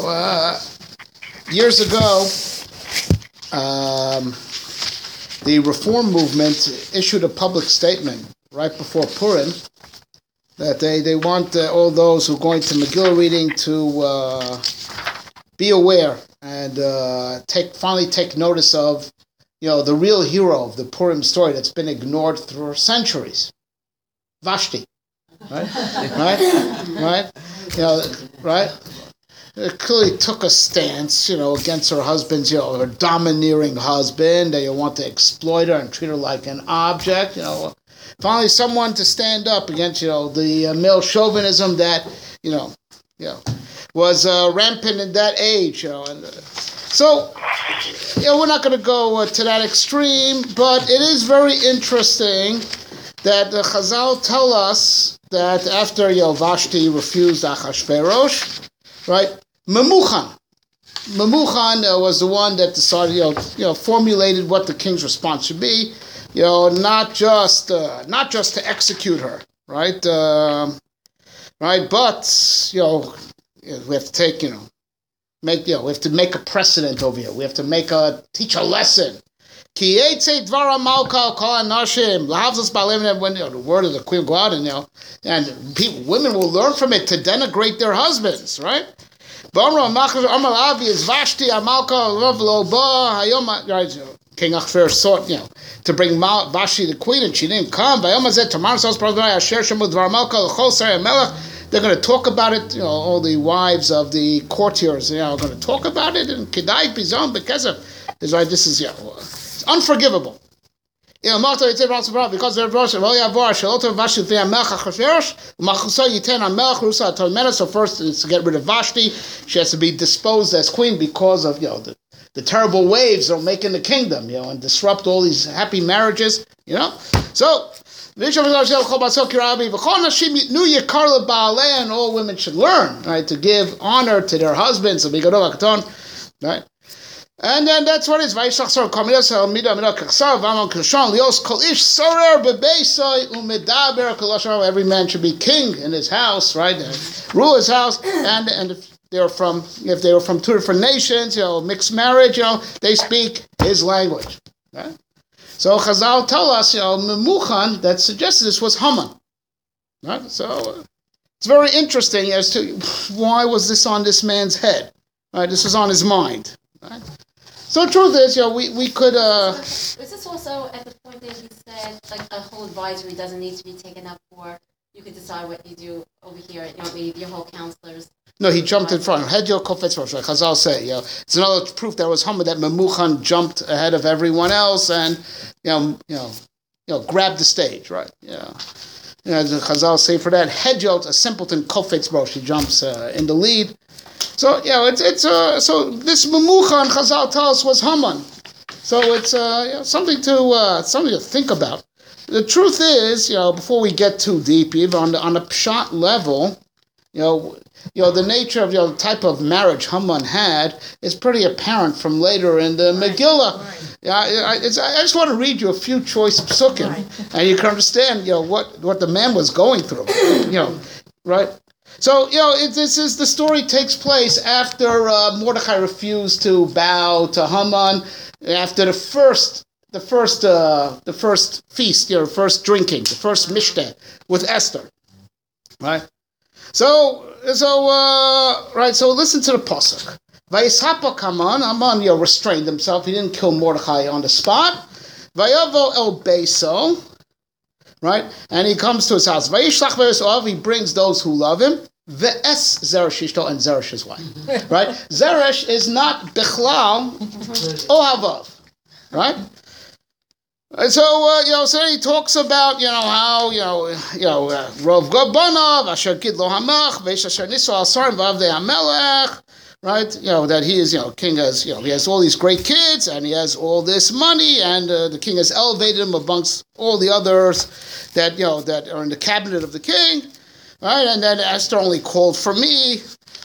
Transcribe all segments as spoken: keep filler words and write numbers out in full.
uh, years ago, um, the Reform movement issued a public statement right before Purim that they, they want uh, all those who are going to Megillah reading to uh, be aware and uh, take finally take notice of, you know, the real hero of the Purim story that's been ignored for centuries, Vashti, right, right, right, you know, right. It clearly took a stance, you know, against her husband's, you know, her domineering husband. They want to exploit her and treat her like an object, you know. Finally, someone to stand up against, you know, the uh, male chauvinism that, you know, you know, was uh, rampant in that age, you know. And uh, so, you know, we're not going to go uh, to that extreme, but it is very interesting that the Chazal tell us that after, you know, Vashti refused Achashverosh, right, Memuchan. Memuchan uh, was the one that decided, you know, you know, formulated what the king's response should be. You know, not just uh, not just to execute her, right? Uh, right, but you know, we have to take, you know, make you know, we have to make a precedent over here. We have to make a teach a lesson. Ki yetze dvar malka kol anashim lahavzos ba'alem, when, you know, the word of the queen go out, and, you know, and people, women will learn from it to denigrate their husbands, right? King Achashverosh sought, you know, to bring Vashti the queen, and she didn't come. They're going to talk about it, you know, all the wives of the courtiers, you know, are going to talk about it, and Kedai Bizon Bekesef. This is why this is, you know, it's unforgivable. You know, because so first is to get rid of Vashti. She has to be disposed as queen because of, you know, the, the terrible waves that are making the kingdom, you know, and disrupt all these happy marriages, you know. So, and all women should learn, right, to give honor to their husbands, right? And then that's what it is. Every man should be king in his house, right? And rule his house. And and if they're from if they were from two different nations, you know, mixed marriage, you know, they speak his language. Right? So Chazal tell us, you know, Memuchan that suggested this was Haman. Right? So uh, it's very interesting as to why was this on this man's head. Right? This was on his mind. Right? So the truth is, you know, we, we could... Uh, so, is this also at the point that he said, like, a whole advisory doesn't need to be taken up for, you could decide what you do over here, you know, maybe your whole counselors? No, he jumped in front. Hedyo Kofetz Rosh, like Chazal say, you know, it's another proof that was Haman, that Memuchan jumped ahead of everyone else and, you know, you know, you know, grabbed the stage, right? Yeah. You know, the Chazal say for that, Hedyo, a simpleton Kofetz Rosh, he jumps uh, in the lead. So, you know, it's, it's, uh, so this Memuchan, Chazal tells us, was Haman. So it's, uh, you know, something to, uh, something to think about. The truth is, you know, before we get too deep, even on the, on a pshat level, you know, you know, the nature of, you know, the type of marriage Haman had is pretty apparent from later in the right. Megillah. Right. Yeah, I, I, it's, I just want to read you a few choice psukim, right. And you can understand, you know, what, what the man was going through, you know, right? So, you know, it, this is the story takes place after uh, Mordechai refused to bow to Haman, after the first, the first, uh, the first feast, you know, first drinking, the first mishteh with Esther, right? So, so, uh, right. So, listen to the pasuk. Vayishapa Haman, Haman, you know, restrained himself. He didn't kill Mordechai on the spot. Vayavo el Beiso. Right? And he comes to his house. Vayishlach ve'esav, he brings those who love him. Ve'es Zeresh ishto, and Zeresh his wife. Right? Zeresh is not Bechlal Ohavav. Right? And so, uh, you know, so he talks about, you know, how, you know, you know, Rov Gabanav, Asher Gid Lo Hamach, Veish Asher Niso Al Sarim Vav De Hamelech. Right, you know, that he is, you know, king has, you know, he has all these great kids and he has all this money, and uh, the king has elevated him amongst all the others that, you know, that are in the cabinet of the king, right? And then Esther only called for me,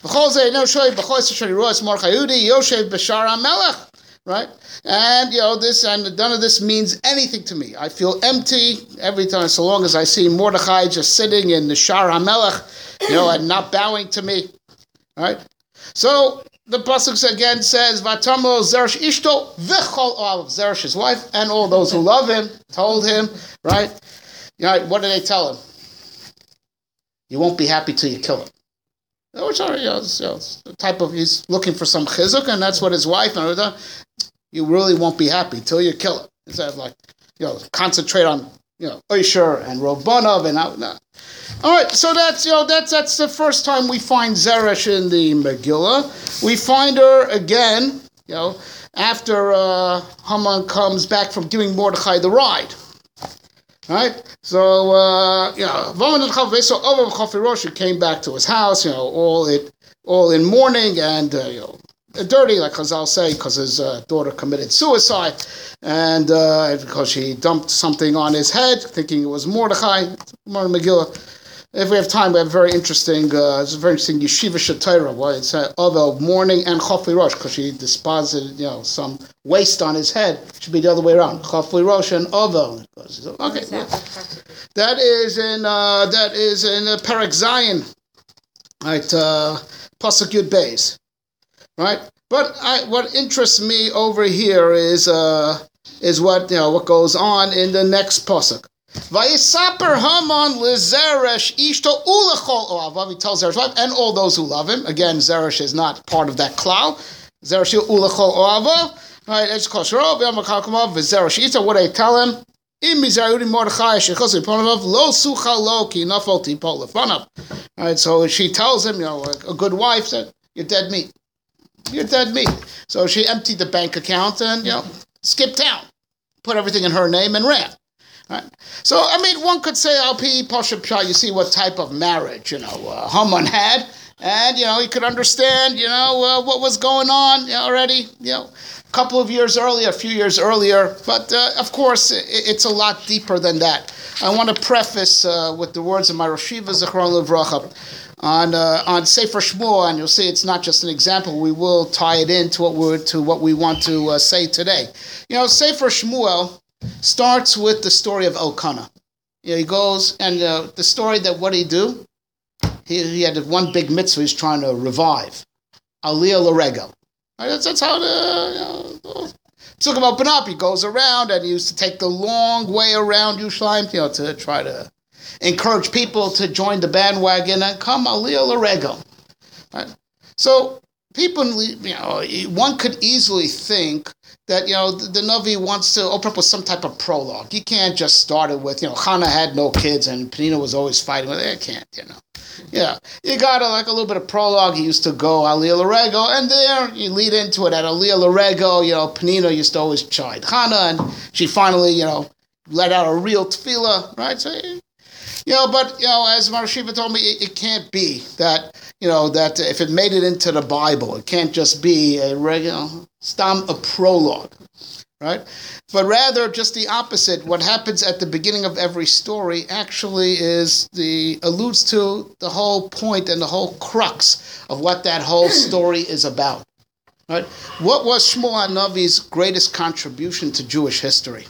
right? And, you know, this, and none of this means anything to me. I feel empty every time, so long as I see Mordechai just sitting in the Shar HaMelech, you know, and not bowing to me, right? So the pasuk again says, "Vatamo Zeresh ishto v'chol olav." Zeresh's wife and all those who love him told him, right? You know, what did they tell him? You won't be happy till you kill him. Which are, you know, you know, the type of, he's looking for some chizuk, and that's what his wife and you really won't be happy till you kill him. Instead of like, you know, concentrate on, you know, Oisher and Robanav and out. No. All right, so that's, you know, that's that's the first time we find Zeresh in the Megillah. We find her again, you know, after uh, Haman comes back from giving Mordechai the ride. Right? So, uh, you know, he came back to his house, you know, all it, all in mourning and, uh, you know, dirty, like Chazal say, because his uh, daughter committed suicide, and uh, because she dumped something on his head, thinking it was Mordechai, Megillah. If we have time, we have a very interesting, uh, it's a very interesting Yeshiva Shatira, why it's uh, Ovel mourning and Chafli Rosh, because she deposited, you know, some waste on his head. It should be the other way around, Chafli Rosh and Ovel. Okay, yeah. That is in uh, that is in uh, Perek Zayin, right? Uh, Pasuk Yud Beis, right? But I, what interests me over here is uh, is what you know what goes on in the next pasuk. Vayisaper Haman leZeresh ishto ulechol oavav. He tells Zeresh wife and all those who love him. Again, Zeresh is not part of that cloud. Zeresh ulechol oavav. Right? It's kosher. Zeresh ita. What they tell him? Right, so she tells him, you know, a good wife said, "You're dead meat. You're dead meat." So she emptied the bank account and, you know, skipped town, put everything in her name and ran. Right. So, I mean, one could say, Al Pi Pasha Psha, you see what type of marriage, you know, uh, Haman had, and, you know, he could understand, you know, uh, what was going on already, you know, a couple of years earlier, a few years earlier, but, uh, of course, it, it's a lot deeper than that. I want to preface uh, with the words of my Rosh Yeshiva, Zichron Livracha, on uh, on Sefer Shmuel, and you'll see it's not just an example, we will tie it into what, we're, to what we want to uh, say today. You know, Sefer Shmuel starts with the story of Elkanah. You know, he goes, and uh, the story that what he do, he, he had one big mitzvah he's trying to revive. Aliyah L'Regel. Right, that's, that's how the, you know, took him open up. He goes around, and he used to take the long way around Yerushalayim, you know, to try to encourage people to join the bandwagon and come Aliyah L'Regel. Right? So, people, you know, one could easily think that, you know, the, the Navi wants to open up with some type of prologue. You can't just start it with, you know, Hannah had no kids and Penina was always fighting with it. You can't, you know. Yeah, you got a, like a little bit of prologue. He used to go Aliyah L'Regel, and there you lead into it at Aliyah L'Regel. You know, Penina used to always chide Hannah, and she finally, you know, let out a real tefillah, right? So, you know, but, you know, as Mar Shiva told me, it, it can't be that, you know, that if it made it into the Bible, it can't just be a regular, stam, a prologue, right? But rather just the opposite. What happens at the beginning of every story actually is the, alludes to the whole point and the whole crux of what that whole story is about, right? What was Shmuel HaNavi's greatest contribution to Jewish history?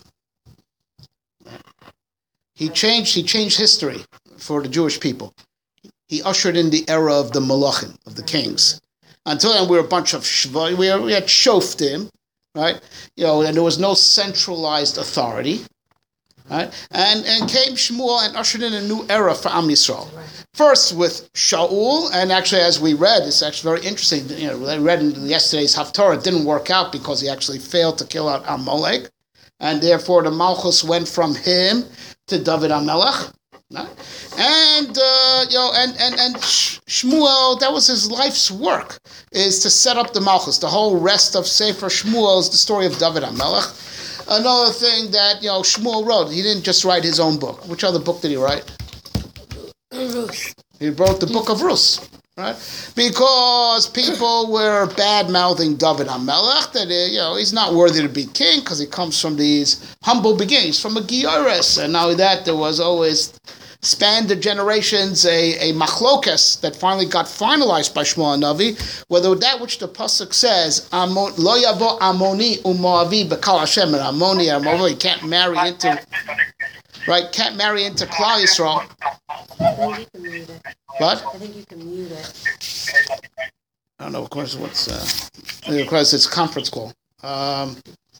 He changed, he changed history for the Jewish people. He ushered in the era of the Malachim, of the kings. Until then, we were a bunch of shva, we, were, we had shoftim, right? You know, and there was no centralized authority, right? And and came Shmuel and ushered in a new era for Am Yisrael. First with Shaul, and actually, as we read, it's actually very interesting. You know, we read in yesterday's Haftarah, it didn't work out because he actually failed to kill out Amalek, and therefore the Malchus went from him to David HaMelech. Right? And uh, you know, and and and Shmuel, that was his life's work, is to set up the Malchus. The whole rest of Sefer Shmuel is the story of David HaMelech. Another thing that, you know, Shmuel wrote, he didn't just write his own book. Which other book did he write? Ruth. He wrote the book of Ruth, right? Because people were bad mouthing David HaMelech, that, you know, he's not worthy to be king because he comes from these humble beginnings, from a Gioris, and not only that, there was always, spanned the generations, a, a machlokes that finally got finalized by Shmuel HaNavi, whether that which the pasuk says, lo yavo Amoni u'Moavi b'kal Hashem, and Amoni and Moavi can't marry into, right, can't marry into Klal Yisrael. I think you can mute it. What? I think you can mute it. I don't know, of course, what's, uh, of course, it's a conference call. Um,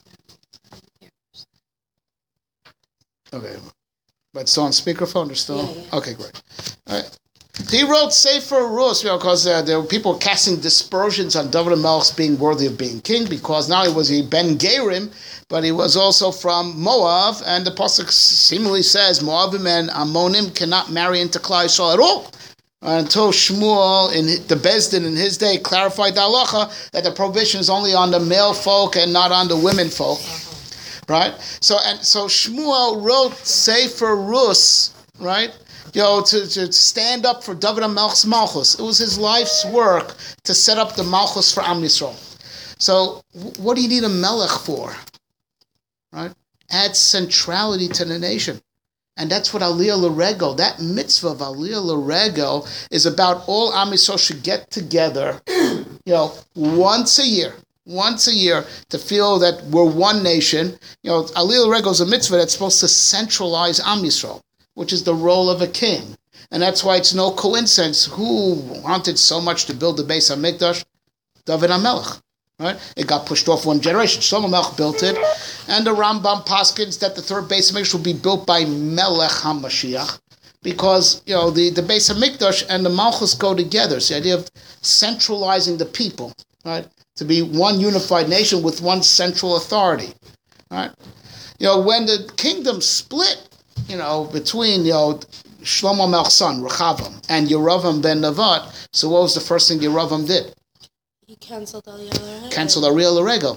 okay. But still on speakerphone or still? Yeah, yeah. Okay, great. All right. He wrote Sefer Rus, you know, because uh, there were people casting dispersions on David HaMelech being worthy of being king, because not only was he Ben Gerim, but he was also from Moab, and the Pasuk seemingly says Moabim and Ammonim cannot marry into Klal Yisrael at all. Until Shmuel, in the Beis Din in his day, clarified the halacha that the prohibition is only on the male folk and not on the women folk. Right? So and so Shmuel wrote Sefer Rus, right? You know, to, to stand up for David HaMelech's Malchus. It was his life's work to set up the Malchus for Am Yisrael. So what do you need a Melech for? Right? Add centrality to the nation. And that's what Aliyah L'Regel, that mitzvah of Aliyah L'Regel is about all Am Yisrael should get together, you know, once a year. Once a year to feel that we're one nation. You know, Aliyah L'Regel is a mitzvah that's supposed to centralize Am Yisrael, which is the role of a king. And that's why it's no coincidence who wanted so much to build the Beis HaMikdash? David HaMelech. Right? It got pushed off one generation. Shlomo Melech built it. And the Rambam paskins that the third Beis HaMikdash will be built by Melech HaMashiach. Because, you know, the, the Beis HaMikdash and the Malchus go together. It's the idea of centralizing the people, right? To be one unified nation with one central authority, right? You know, when the kingdom split, you know, between, you know, Shlomo Melech's son, Rechavam, and Yerovam ben Nevat, so what was the first thing Yerovam did? He canceled Aliyah L'Regel. Canceled Aliyah L'Regel.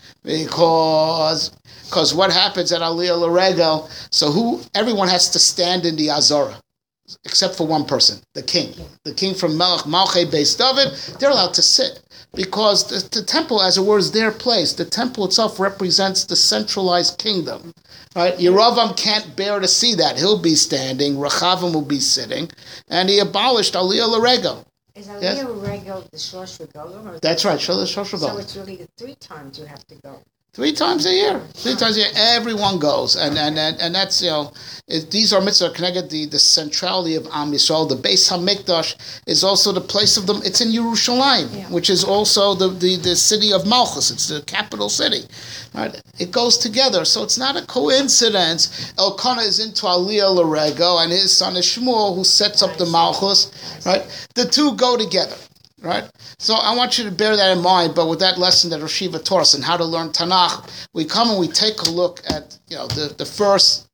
Because, because what happens at Aliyah L'Regel, so who, everyone has to stand in the Azorah, except for one person, the king. The king from Melech Malchei Beis David, they're allowed to sit. Because the, the temple, as it were, is their place. The temple itself represents the centralized kingdom. Right? Yerovam can't bear to see that. He'll be standing, Rechavam will be sitting, and he abolished Aliyah L'Regel. Is Aliyah Yes. L'Regel the Shlosh Regalim? That's right, Shalosh Shalosh So Regalim. it's really the three times you have to go. Three times a year. Three times a year. Everyone goes. And and, and, and that's, you know, it, these are mitzvahs connected the, the centrality of Am Yisrael. The Beis HaMikdash is also the place of them. It's in Yerushalayim, Yeah. which is also the, the, the city of Malchus. It's the capital city. Right? It goes together. So it's not a coincidence. Elkanah is into Aliyah L'Regel, and his son is Shmuel, who sets up the Malchus. Right? The two go together. Right? So I want you to bear that in mind, but with that lesson that Rosh Yeshiva taught us and how to learn Tanakh, we come and we take a look at, you know, the, the first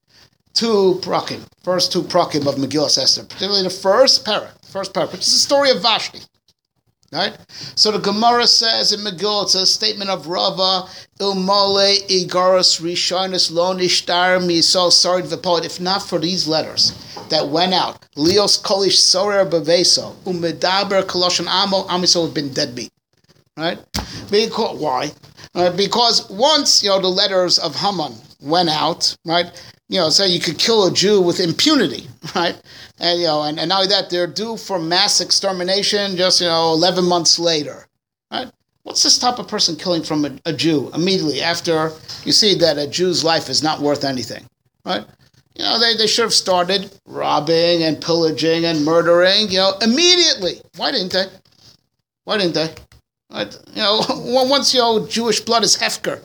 two prakim, first two prakim of Megillas Esther, particularly the first parak, first parak, which is the story of Vashti. Right? So the Gemara says in Megillah, it's a statement of Rava, Ilmole Igaros Rishonis Lo Nishtar Misol Sarid V'Poet. If not for these letters that went out, Leos Kolish Sorer Beveso, Umedaber Koloshon Amo, Amisol have been deadbeat. Right? Because, why? Uh, because once, you know, the letters of Haman went out, right? You know, say you could kill a Jew with impunity, right? And, you know, and, and not only that, they're due for mass extermination just, you know, eleven months later, right? What's to stop a person killing from a, a Jew immediately after you see that a Jew's life is not worth anything, right? You know, they, they should have started robbing and pillaging and murdering, you know, immediately. Why didn't they? Why didn't they? Right? You know, once, you know, Jewish blood is hefker.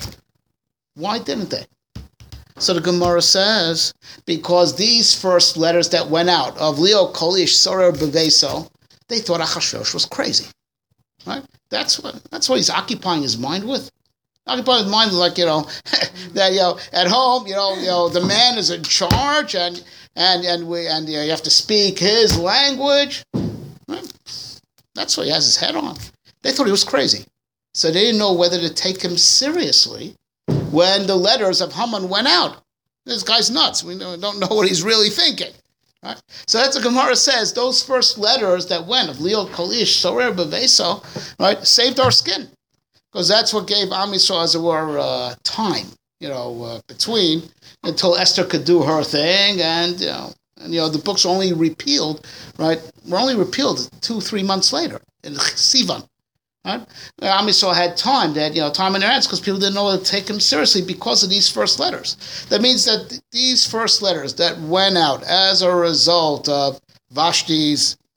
Why didn't they? So the Gemara says, because these first letters that went out of Leo Kolish Sorer Beveso, they thought Achashverosh was crazy. Right? That's what that's what he's occupying his mind with. Occupying his mind with, like, you know, that, you know, at home, you know, you know, the man is in charge, and and and we and you know, you have to speak his language. Right? That's what he has his head on. They thought he was crazy. So they didn't know whether to take him seriously when the letters of Haman went out. This guy's nuts. We don't know what he's really thinking. Right? So that's what Gemara says. Those first letters that went of Leo Kolish, Sorer Beveso, right, saved our skin. Because that's what gave Am Yisrael, as it were, uh, time, you know, uh, between, until Esther could do her thing, and, you know, and, you know, the books were only repealed, right, were only repealed two, three months later, in Sivan. Right? Am Yisrael had time, they had, you know, time in their hands because people didn't know how to take him seriously because of these first letters. That means that these first letters that went out as a result of Vashti's,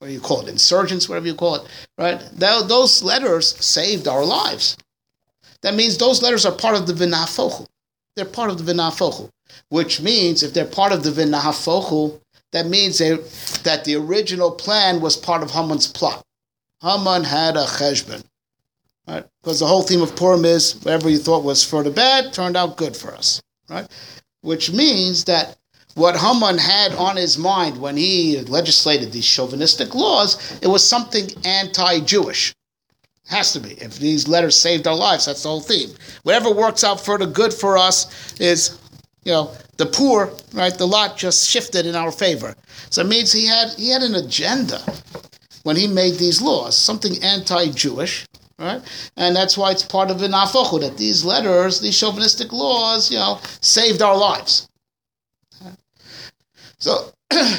what do you call it, insurgents, whatever you call it, right? That, those letters saved our lives. That means those letters are part of the V'nahafochu. They're part of the V'nahafochu, which means if they're part of the V'nahafochu, that means they, that the original plan was part of Haman's plot. Haman had a cheshbon, right? Because the whole theme of Purim is whatever you thought was for the bad turned out good for us, right? Which means that what Haman had on his mind when he legislated these chauvinistic laws, it was something anti-Jewish. Has to be. If these letters saved our lives, that's the whole theme. Whatever works out for the good for us is, you know, the poor, right? The lot just shifted in our favor. So it means he had he had an agenda when he made these laws, something anti-Jewish, right? And that's why it's part of the Nafochu, that these letters, these chauvinistic laws, you know, saved our lives. So, How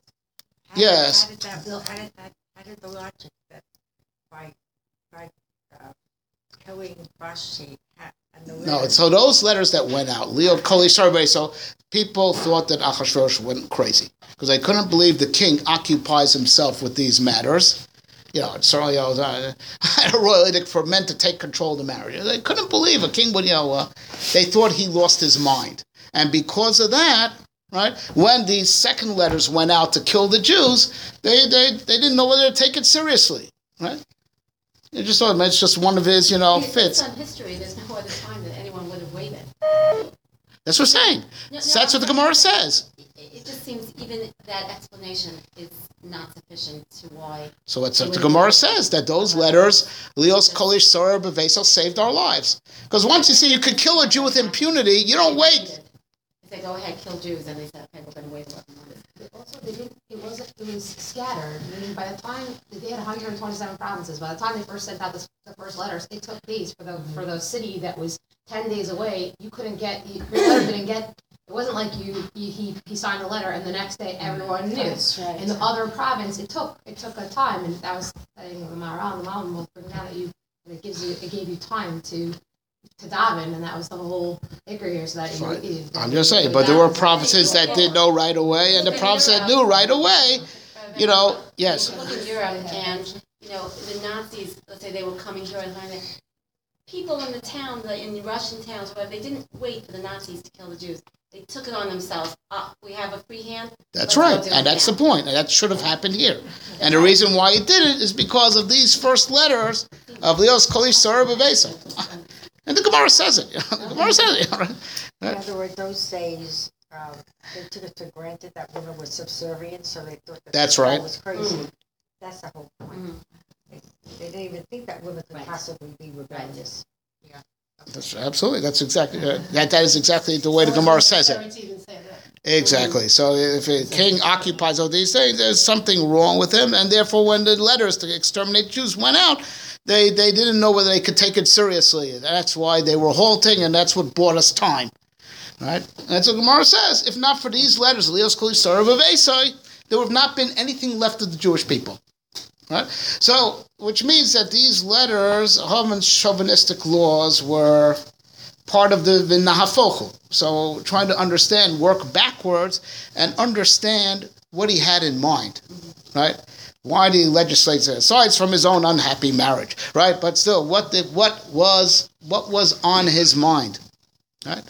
yes. Did, how did that, Bill, how did that, how did the logic that by, by uh, killing Vashti and the No, so those letters that went out, Leo Koli Sarbe, so people thought that Achashverosh went crazy because they couldn't believe the king occupies himself with these matters. You know, it's certainly, you know, uh, had a royal edict for men to take control of the marriage. They couldn't believe a king would, you know, uh, they thought he lost his mind. And because of that, right, when these second letters went out to kill the Jews, they they, they didn't know whether to take it seriously, right? They just thought it's just one of his, you know, Based fits. on history, there's no other time that anyone would have waited. That's what we're saying. No, no, So that's what the I'm- Gemara says. It, it just seems even that explanation is not sufficient to why. So what's what the Gemara says, that those letters, Leos Kolish Sorer Bevesel, saved our lives. Because once you see you could kill a Jew with impunity, you don't wait. If they go ahead, kill Jews, and they said, okay, we're going to wait eleven months. Also, they didn't, it wasn't, it was scattered, meaning by the time, they had one hundred twenty-seven provinces, by the time they first sent out the, the first letters, it took days for the, for the city that was ten days away, you couldn't get, you, your letter didn't get, it wasn't like you, you he, he signed a letter and the next day everyone knew. That's right. In the other province, it took, it took a time, and that was, I think, the Maharal, the Malin will bring down that you, that it gives you, it gave you time to, to daven, and that was the whole hickory here, so that you. Right. you- I'm just saying, but there were provinces that did know right away, and the provinces that knew right away, you know, yes. You look in Europe, and you know the Nazis. Let's say they were coming here and learning. People in the town, the, in the Russian towns, whatever, they didn't wait for the Nazis to kill the Jews. They took it on themselves. Uh, we have a free hand. That's let's go right, do it and that's the now. point, and that should have happened here. And the reason why it did it is because of these first letters of Leos Kolish Sorer Bevesel. And the Gemara says it. The Gemara says it. Right? In other words, those days, um, they took it for granted that women were subservient, so they thought that That's that right. was crazy. Mm. That's the whole point. Mhm. They, they didn't even think that women could Right. possibly be rebellious. That's, absolutely, that's exactly uh, that. That is exactly the way the Gemara says it. Parents even say that. Exactly. So if a king occupies all these things, there's something wrong with him, and therefore, when the letters to exterminate Jews went out, they they didn't know whether they could take it seriously. That's why they were halting, and that's what bought us time. Right? And that's what Gemara says. If not for these letters, Leos Koli Sorer Bevesel, there would have not been anything left of the Jewish people. Right? So, which means that these letters, Haman's chauvinistic laws, were part of the, the Nahafochu. So, trying to understand, work backwards, and understand what he had in mind. Right? Why did he legislate that? Aside from his own unhappy marriage, right? But still, what did, what was what was on his mind, right?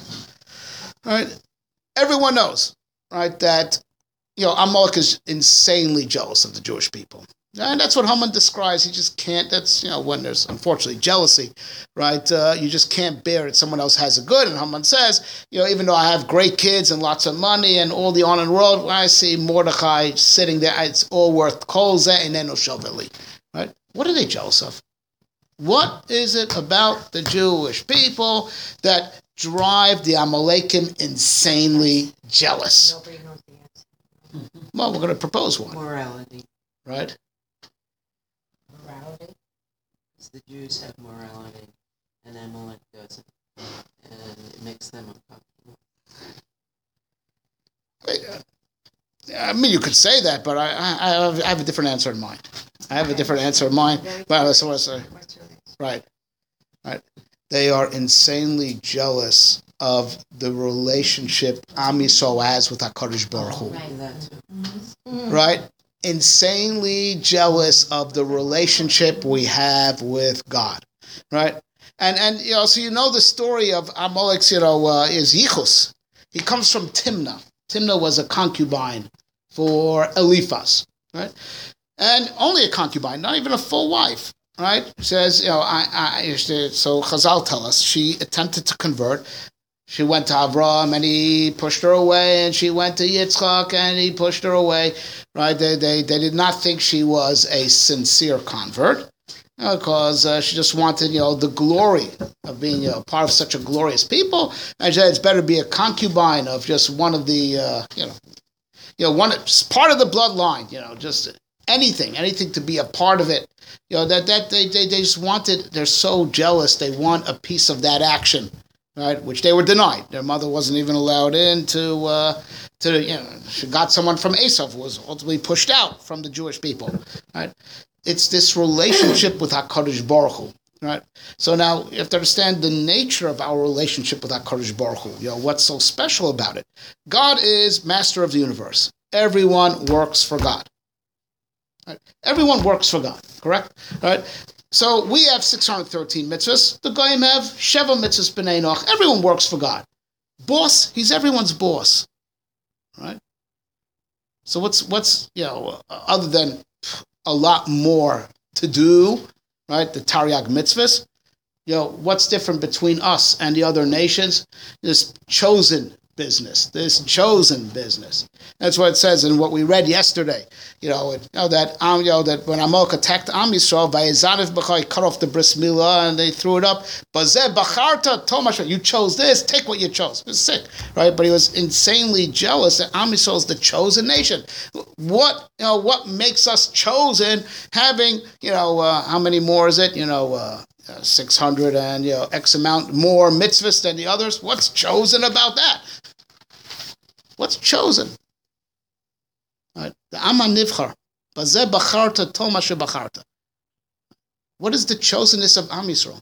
Right? Everyone knows, right, that you know Amalek is insanely jealous of the Jewish people. And that's what Haman describes. He just can't, that's, you know, when there's, unfortunately, jealousy, right? Uh, you just can't bear it. Someone else has a good. And Haman says, you know, even though I have great kids and lots of money and all the honor in the world, when I see Mordecai sitting there, it's all worth kol zeh einenu shoveh, right? What are they jealous of? What is it about the Jewish people that drive the Amalekim insanely jealous? Nobody knows the answer. Well, we're going to propose one, Morality. right? Morality. Because the Jews have morality, and Amalek doesn't. And it makes them uncomfortable. I mean, you could say that, but I, I, I have- I have a different answer in mind. I have a different answer in mind. Well, that's what I say. What's your answer? Right, right. They are insanely jealous of the relationship Am Yisrael has with HaKadosh Baruch Hu. Right. And that too. Right? insanely jealous of the relationship we have with God, right? And and you know, so you know the story of Amalek's, you know, uh, is Yichus. He comes from Timnah. Timnah was a concubine for Eliphaz, right? And only a concubine, not even a full wife, right? It says, you know, I, I, so Chazal tell us she attempted to convert. She went to Avram and he pushed her away, and she went to Yitzchak and he pushed her away, right? They they, they did not think she was a sincere convert, because uh, she just wanted, you know, the glory of being, you know, part of such a glorious people. And she said it's better to be a concubine of just one of the, uh, you know, you know, one just part of the bloodline, you know, just anything, anything to be a part of it. You know, that that they, they, they just wanted, they're so jealous, they want a piece of that action, right, which they were denied. Their mother wasn't even allowed in to, uh, to you know, she got someone from Esav who was ultimately pushed out from the Jewish people, right? It's this relationship with HaKadosh Baruch Hu, right? So now you have to understand the nature of our relationship with HaKadosh Baruch Hu. You know, what's so special about it? God is master of the universe. Everyone works for God. Right? Everyone works for God, correct? Right? So we have six hundred thirteen mitzvahs. The Goyim have Sheva mitzvahs b'nei Noach. Everyone works for God. Boss, he's everyone's boss, right? So what's, what's you know, other than a lot more to do, right? The Taryag mitzvahs. You know, what's different between us and the other nations? This chosen business, this chosen business. That's what it says in what we read yesterday. You know, it, you know that um, you know that when Amalek attacked Am Yisrael, Vayezanif b'chai, cut off the bris milah and they threw it up. Bazeh bacharta tomash, you chose this, take what you chose. It was sick, right? But he was insanely jealous that Am Yisrael is the chosen nation. What you know? What makes us chosen? Having you know uh, how many more is it? You know. Uh, Uh, six hundred and, you know, X amount more mitzvahs than the others. What's chosen about that? What's chosen? Right. The Aman Nivchar. Bazeh Bacharta Tol Mashe Bacharta. What is the chosenness of Am Yisrael?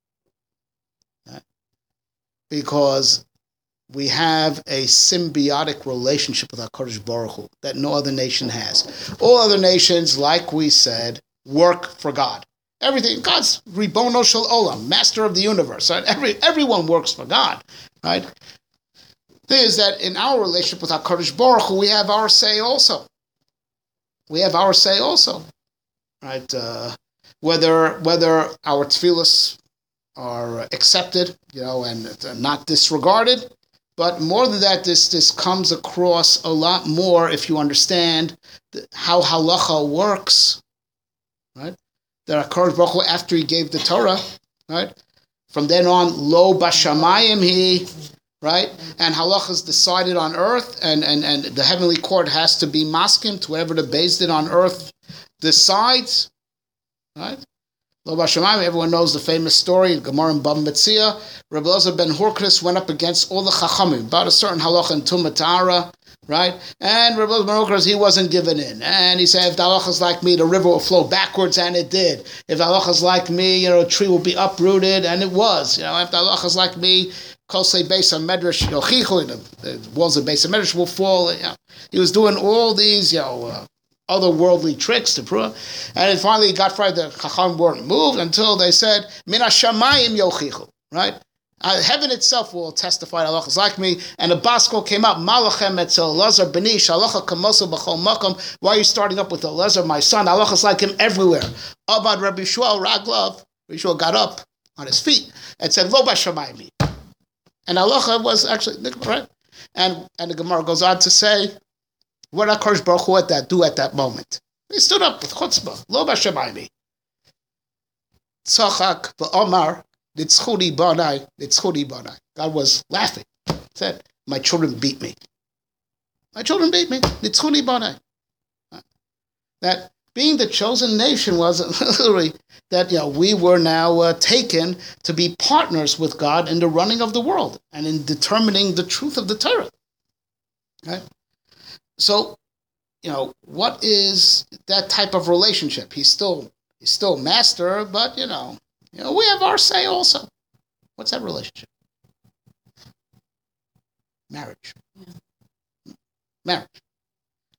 Right. Because we have a symbiotic relationship with HaKadosh Baruch Hu that no other nation has. All other nations, like we said, work for God. Everything, God's Ribono Shel Olam, master of the universe. Right? Every everyone works for God, right? Thing is that in our relationship with HaKadosh Baruch Hu, we have our say also. We have our say also, right? Uh, whether whether our tefillos are accepted, you know, and not disregarded, but more than that, this this comes across a lot more if you understand how halacha works, right? That HaKadosh Baruch Hu, after he gave the Torah, right? From then on, lo bashamayim he, right? And halacha is decided on earth, and, and, and the heavenly court has to be maskim to whatever the Beis Din on earth decides, right? Lo bashamayim, everyone knows the famous story, Gemara in Bava Metzia. Rabbi Elazar ben Horkris went up against all the chachamim about a certain halacha in Tumah Ta'ara, right? And Rabbi Elazar ben Horkris, he wasn't given in. And he said, if the halacha is like me, the river will flow backwards, and it did. If the halacha is like me, you know, a tree will be uprooted, and it was. You know, if the halacha is like me, Kosei Beis HaMedrash, you know, chichu, the walls of Beis HaMedrash will fall. You know, he was doing all these, you know, uh, otherworldly tricks to prove. And then finally he got fried, the chacham weren't moved until they said, Min HaShamayim yochichu, right? Uh, heaven itself will testify that Allah is like me. And the Baskol came up, Malachem etzel Elazar b'ni, shalacha kamosa b'chol makom. Why are you starting up with Elazar, my son? Allah is like him everywhere. Abad Rabbi Shmuel Raglav, Rabbi Shmuel got up on his feet and said, Lo b'shamayim. And Allah was actually, right? And, and the Gemara goes on to say, what did HaKadosh Baruch Hu at that do at that moment? He stood up with chutzpah, Lo b'shamayim. Tzachak v'omar, Nitzchuni banai, nitzchuni banai. God was laughing. He said, my children beat me. My children beat me. Nitzchuni banai. That being the chosen nation was literally that, you know, we were now uh, taken to be partners with God in the running of the world and in determining the truth of the Torah. Right? So, you know, what is that type of relationship? He's still he's still master, but you know, you know, we have our say also. What's that relationship? Marriage. Yeah. Marriage.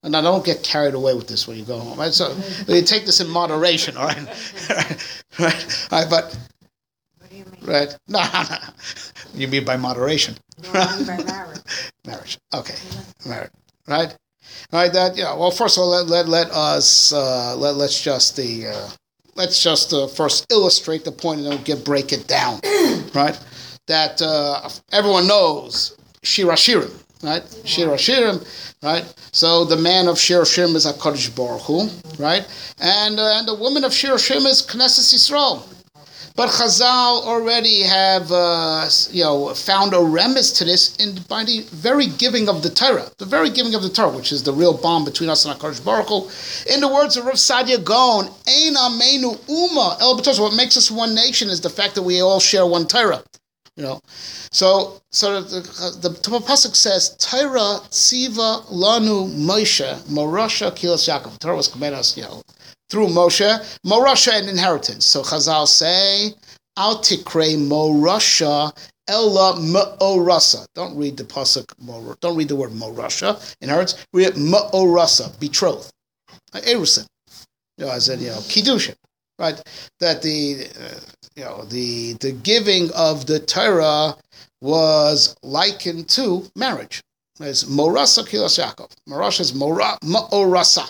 And now don't get carried away with this when you go home. Right? So you take this in moderation, all right? right? All right, but What do you mean? right? No, no, no. You mean by moderation? No, I mean by marriage. Marriage. Okay, marriage. Right? All right. That yeah. Well, first of all, let let, let us uh, let let's just the uh, let's just uh, first illustrate the point and then get break it down. Right? That uh, everyone knows Shira Shirim. Right? Shira Shirim. Right? So the man of Shira Shirim is HaKadosh Baruch Hu. Right? And uh, and the woman of Shira Shirim is Knesset Yisrael. But Chazal already have, uh, you know, found a remiss to this in by the very giving of the Torah, the very giving of the Torah, which is the real bond between us and HaKadosh Baruch Hu. In the words of Rav Sadia Gaon, Ein Ameinu Uma El B'Torah. What makes us one nation is the fact that we all share one Torah. You know, so so the the, the pasuk says Torah Tziva Lanu Moshe Morasha Kilas Yaakov. Torah was commanded us, you know, through Moshe, Morasha and inheritance. So Chazal say, Al Tikre Morasha Ella Ma'orasa. Don't read the pasuk. Don't read the word Morasha. Inheritance. Read it Ma'orasa. Betrothed. Erusin. You know, as in, you know, Kiddushin. Right. That the uh, you know the the giving of the Torah was likened to marriage. It's Morasa Kilas Yaakov. Morasha is Mora Ma'orasa.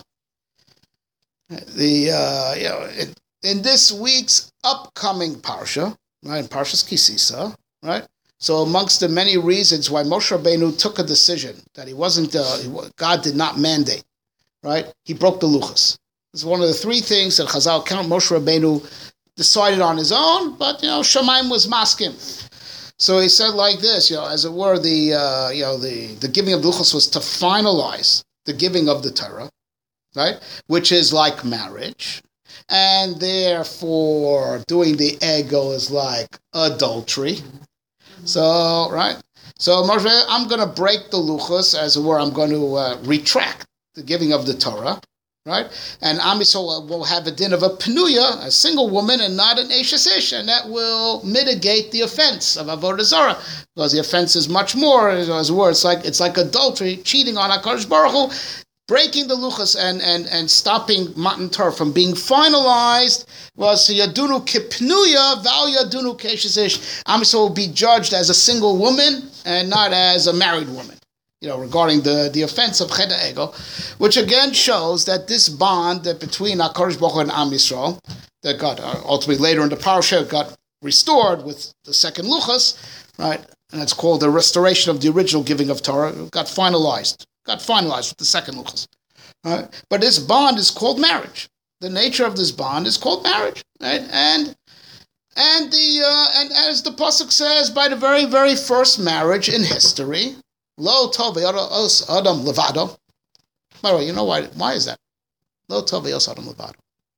The uh, you know in, in this week's upcoming parsha, right, Parshas Kisisa, right. So amongst the many reasons why Moshe Rabbeinu took a decision that he wasn't, uh, God did not mandate, right. He broke the luchos. It's one of the three things that Chazal count. Moshe Rabbeinu decided on his own, but you know Shemaim was masking. So he said like this, you know, as it were, the uh, you know the the giving of the luchos was to finalize the giving of the Torah. Right, which is like marriage, and therefore doing the ego is like adultery. So, right, so Moshe, I'm going to break the luchos, as it were. I'm going to uh, retract the giving of the Torah, right? And Am Yisrael will have a din of a penuya, a single woman, and not an eshes ish, and that will mitigate the offense of avodah zarah, because the offense is much more, as it were. It's like it's like adultery, cheating on HaKadosh Baruch Hu. Breaking the luchos and, and, and stopping Matan Torah from being finalized was Yadunu Kipnuya, Val Yadunu Keshish. Am Yisrael will be judged as a single woman and not as a married woman, you know, regarding the, the offense of Cheda Ego, which again shows that this bond that between HaKadosh Baruch Hu and Am Yisrael, that got uh, ultimately later in the parasha got restored with the second luchos, right? And it's called the restoration of the original giving of Torah, got finalized. Got finalized with the second luchos. Right? But this bond is called marriage. The nature of this bond is called marriage. Right? And and the uh, and as the pasuk says, by the very, very first marriage in history, Lo tov ve'os adam levado. By the way, you know why why is that? Lo tov ve'os adam levado.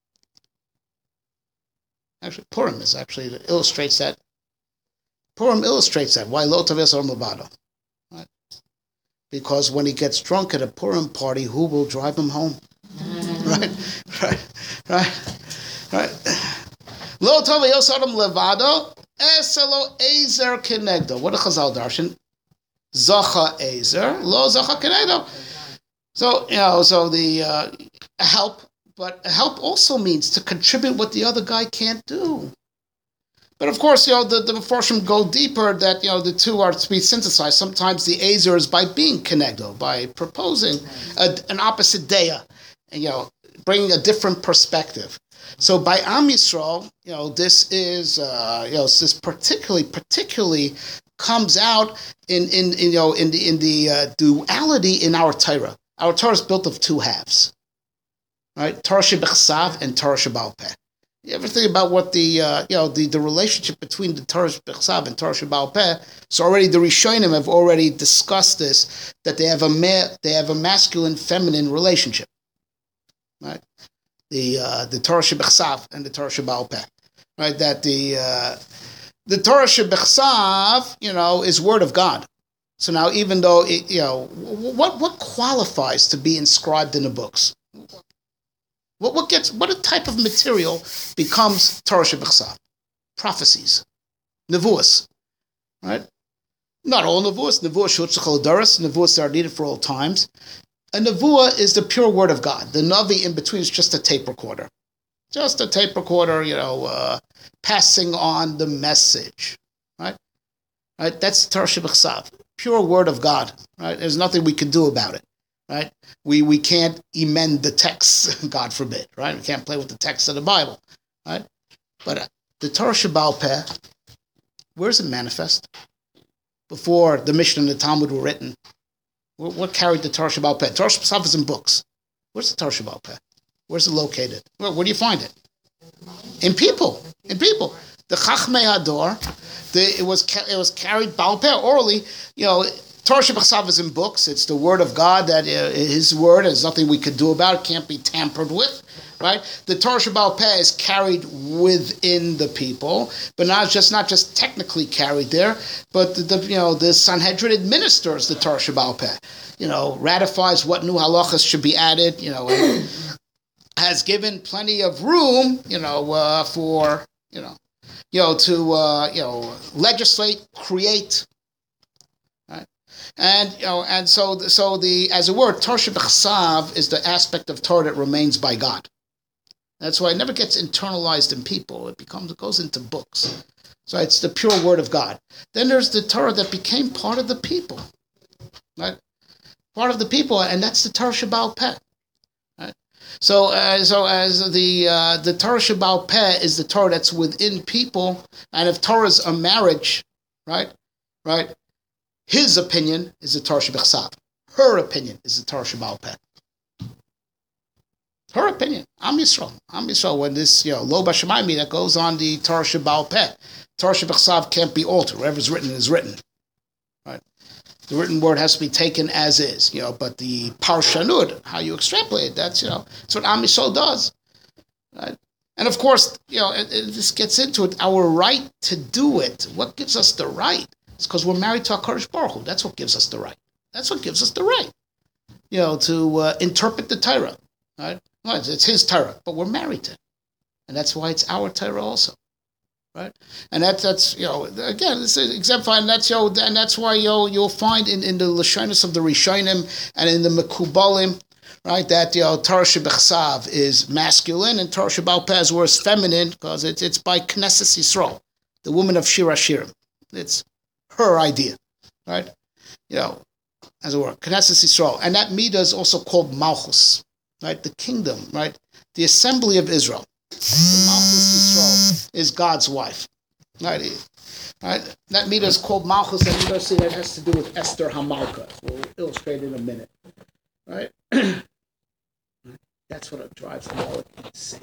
Actually, Purim is actually illustrates that. Purim illustrates that. Why Lo tov ve'os adam levado? Because when he gets drunk at a Purim party, who will drive him home? right, right, right, right. Lo tov yosadam levado, eselo ezer kenegdo. What a Chazal darshan? Zacha ezer, lo zacha kenegdo. So you know, so the uh, help, but help also means to contribute what the other guy can't do. But of course, you know, the, the Mefarshim go deeper that, you know, the two are to be synthesized. Sometimes the Ezer is by being connected, by proposing a, an opposite daya, and, you know, bringing a different perspective. So by Am Yisrael, you know, this is, uh, you know, this particularly, particularly comes out in, in, in you know, in the, in the uh, duality in our Torah. Our Torah is built of two halves, right? Torah shebechsav and Torah shebal peh. You ever think about what the uh, you know the, the relationship between the Torah Bechsav and Torah Shebal Peh? So already the Rishonim have already discussed this, that they have a ma- they have a masculine feminine relationship, right? The uh, the Torah Shebechsav and the Torah Shebal Peh, right? That the uh, the Torah Shebechsav, you know, is word of God. So now, even though it, you know, what what qualifies to be inscribed in the books? What what gets what type of material becomes Torah Shebechsav? Prophecies, nevuos, right? Not all nevuos. Nevuos shutzachol daras. Nevuos that are needed for all times. A nevuah is the pure word of God. The navi in between is just a tape recorder. Just a tape recorder, you know, uh, passing on the message, right? Right. That's Torah Shebechsav, pure word of God, right? There's nothing we can do about it, right? We we can't amend the text, God forbid, right? We can't play with the text of the Bible, right? But uh, the Torah Shebaal Peh, where does it manifest? Before the Mishnah and the Talmud were written, what, what carried the Torah Shebaal Peh? Torah Shebechsav is in books. Where's the Torah Shebaal Peh? Where's it located? Where, where do you find it? In people. In people. The Chachmei Hador, the, it was it was carried Baal Peh orally. You know, Torah Shebechsav is in books. It's the word of God. That uh, His word. There's nothing we could do about it. Can't be tampered with. Right? The Torah Shebaal Peh is carried within the people, but not just not just technically carried there, but the, the you know the Sanhedrin administers the Torah Shebaal Peh. You know, ratifies what new halachas should be added. You know, and has given plenty of room. You know, uh, for you know. You know, to uh, you know, legislate, create, right? And you know, and so so the as a word, Torah Shebechsav is the aspect of Torah that remains by God. That's why it never gets internalized in people. It becomes it goes into books. So it's the pure word of God. Then there's the Torah that became part of the people, right? Part of the people, and that's the Torah Shebaal Peh. So, uh, so as the uh, the Torah Shebaal Peh is the Torah that's within people, and if Torah is a marriage, right, right, his opinion is the Torah Shebechsav. Her opinion is the Torah Shebaal Peh. Her opinion, Am Yisrael, Am Yisrael. When this, you know, Lo Bashamayim that goes on the Torah Shebaal Peh, Torah Shebechsav can't be altered. Whatever's written is written, right? The written word has to be taken as is, you know, but the parshanut, how you extrapolate it, that's, you know, that's what Am Yisrael does, right? And of course, you know, it, it, this gets into it, our right to do it. What gives us the right? It's because we're married to HaKadosh Baruch Hu. That's what gives us the right. That's what gives us the right, you know, to uh, interpret the Torah, right? Well, it's, it's his Torah, but we're married to it. And that's why it's our Torah also. Right, and that's that's you know again this is exemplified. And that's you know, and that's why you know, you'll find in, in the Lashonos of the Rishonim and in the Mekubalim, right, that you know Torah Shebechsav is masculine and Torah Shebaal Peh is worse feminine because it's it's by Knesset Yisrael, the woman of Shir Hashirim. It's her idea, right? You know, as it were, Knesset Yisrael, and that midah is also called Malchus, right? The kingdom, right? The assembly of Israel. The Malchus Yisrael is God's wife. Right? Right? That midah is called Malchus, and you're going to see that has to do with Esther Hamalka. We'll illustrate in a minute. Right? That's what drives Amalek insane.